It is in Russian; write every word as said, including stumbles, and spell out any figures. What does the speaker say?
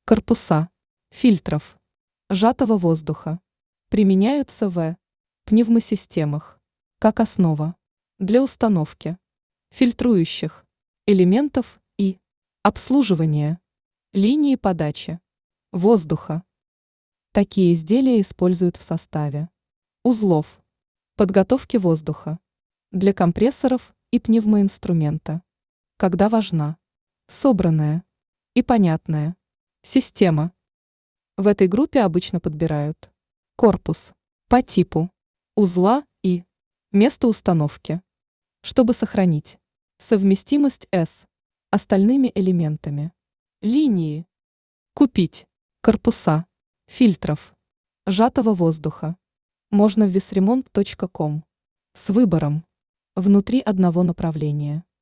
Корпуса фильтров сжатого воздуха применяются в пневмосистемах как основа для установки фильтрующих элементов и обслуживания линии подачи воздуха. Такие изделия используют в составе узлов подготовки воздуха для компрессоров и пневмоинструмента, когда важна собранная и понятная система. В этой группе обычно подбирают корпус по типу узла и место установки, чтобы сохранить совместимость с остальными элементами линии. Купить корпуса фильтров сжатого воздуха можно в весремонт точка ком с выбором внутри одного направления.